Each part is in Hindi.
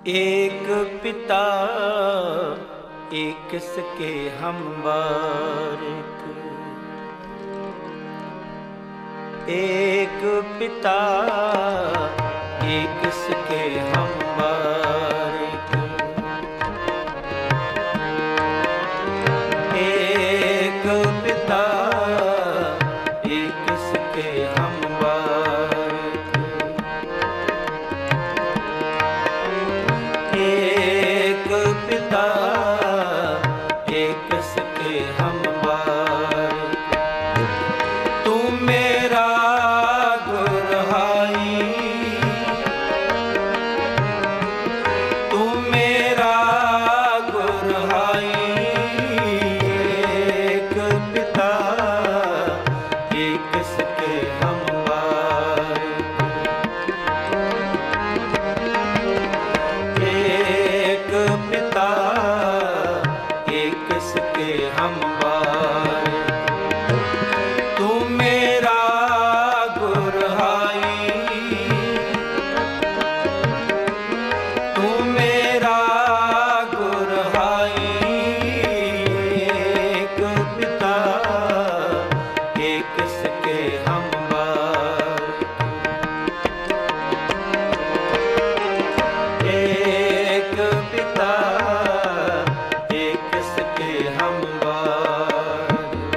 एक पिता एक सके हम बारिक, एक पिता एक सके हम बारिक, एक पिता एक सके हम बारिक, एक पिता एक सके हम बारिक। तू मेरा गुरहाई, तू मेरा गुरहाई, एक पिता एक सके हम बारिक, एक पिता एक सके हम बारिक। तू मेरा गुरहाई, तू मेरा गुरहाई, एक पिता एक सके हम बारिक, एक पिता एक सके हम बारिक।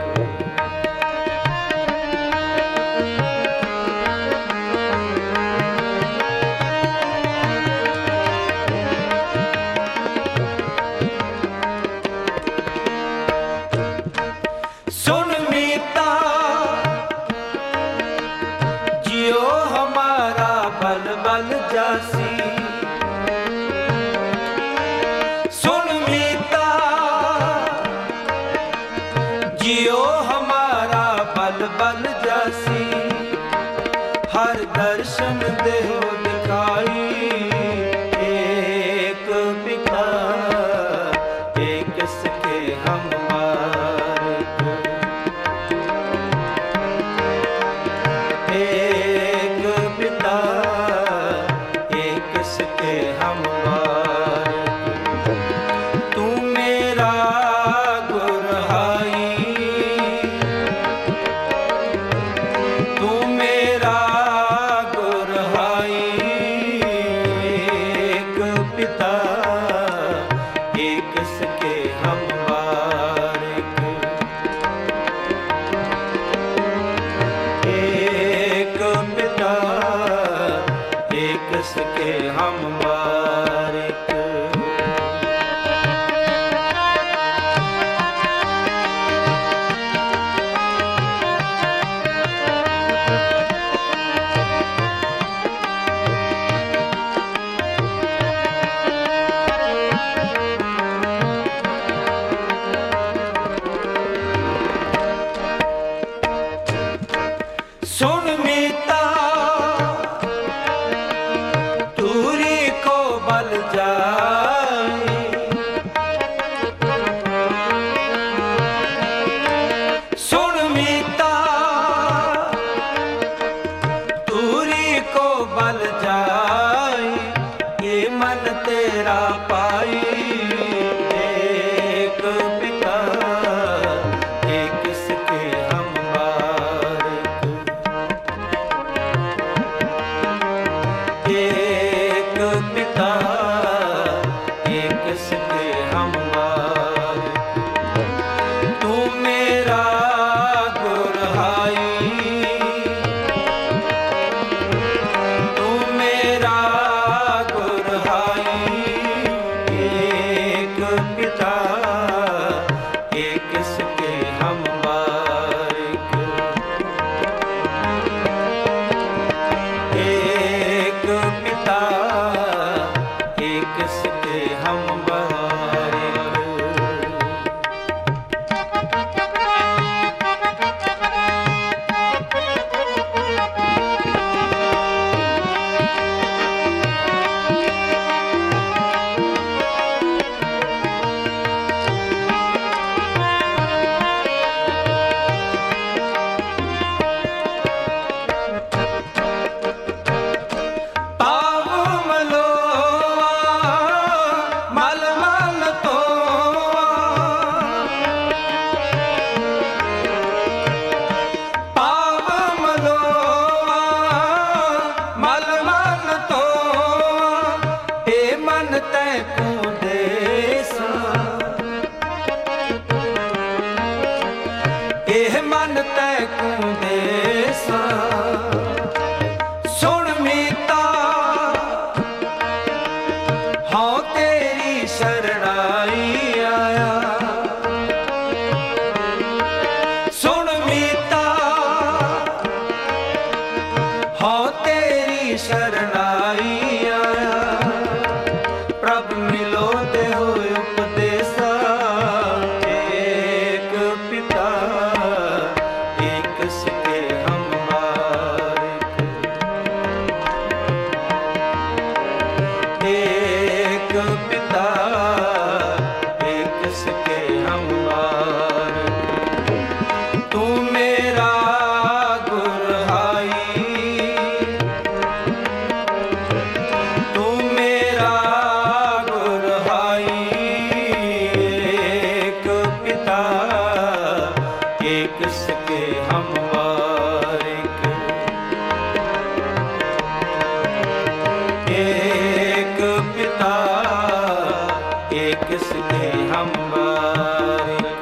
सुन मीता जियो हमारा बल बल जासी, सुन मीता जियो हमारा बल बल जासी, हर दर्शन देहो दिखाई, एक पिता एक सके हम बारिक, एक पिता एक सके हम बारिक। तू मेरा गुरहाई, तू मेरा गुरहाई, एक पिता एक सके हम बारिक, एक पिता एक सके हम बारिक। सुन मीता दूरी को बल जाए, सुन मीता दूरी को बल जाए, ये मन तेरा पाई, एक पिता एक सके हम बारिक, एक पिता एक सके हम बारिक। तू मेरा गुरहाई, तू मेरा गुरहाई, तैकू देसा, एह मन तैकू देसा। सुन मीता हाँ तेरी शरणाई आया, सुन मीता हाँ तेरी शरणाई आया। प्रभ मिलो दे हो उपदेसा, एक पिता एक सके हम बारिक, एक पिता एक सके हम बारिक। तू मेरा गुरहाई, तू मेरा गुरहाई, एक पिता एक सके हम बारिक, एक पिता एक सके हम बारिक।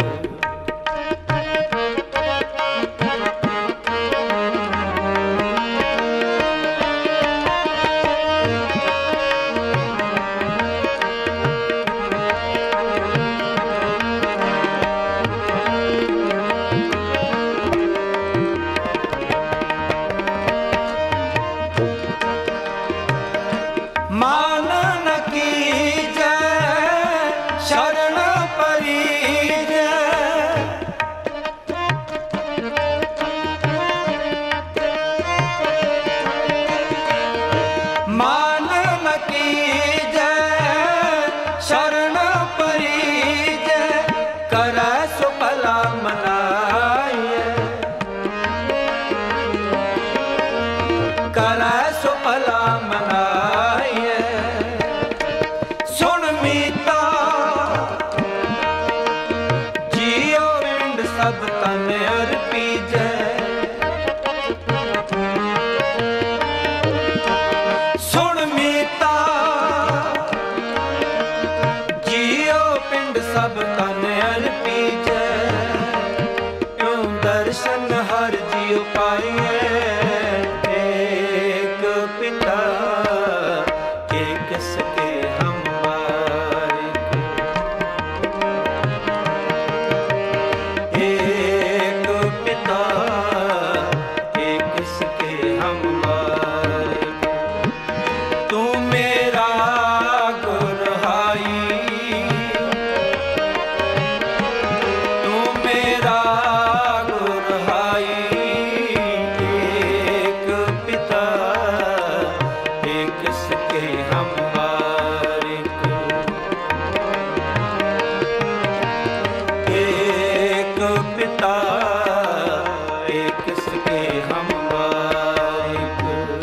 मान न कीजै शरण परीजै, मान न कीजै शरण परीजै। करै सो भला मनाइयै, करै सो भला मनाइयै। सुन मीता जियो पिंड सब तन अर्पीजै, सुन मीता जियो पिंड सब तन अर्पीजै। क्यों दर्शन हर जियो पाइए, एक पिता एक सके हम बारिक, एक पिता एक सके हम बारिक। तू मेरा गुरहाई, तू मेरा गुरहाई, एक पिता एक सके हम बारिक, एक पिता एक सके हम बारिक।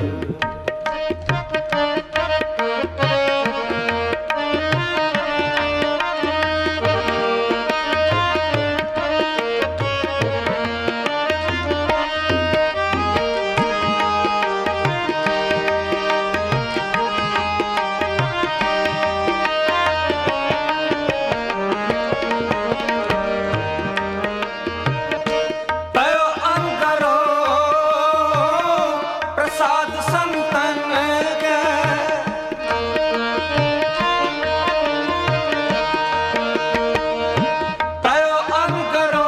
पयो अंगरो प्रसाद संतन के, पयो अंगरो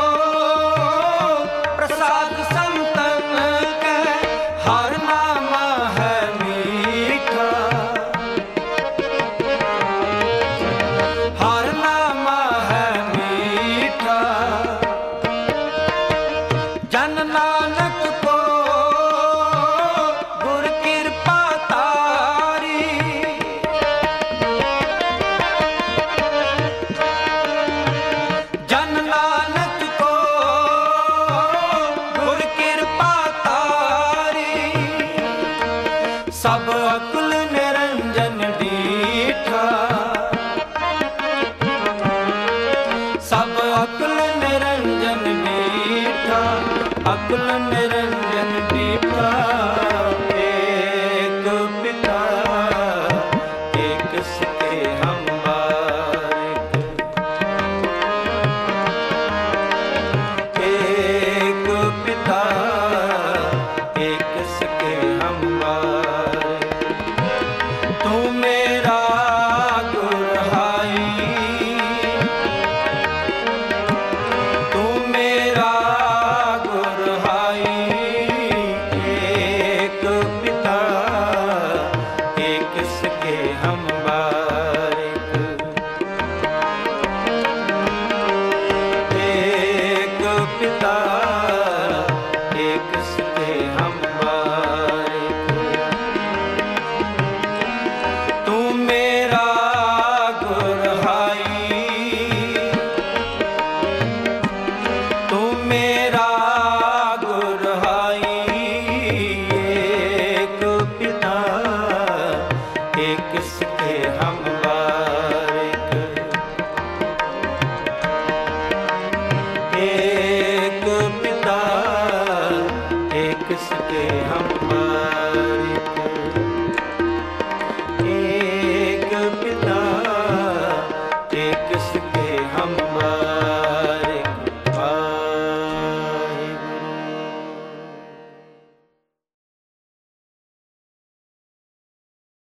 प्रसाद संतन के। हर नाम है मीठा, हर नाम है मीठा। जन नानक को गुर कृपा तारी, जन नानक को गुर कृपा तारी। सब अकुल निरंजन डीठा, सब अकुल निरंजन डीठा, अकुल निरंजन डीठा। एक पिता एक के हम बार।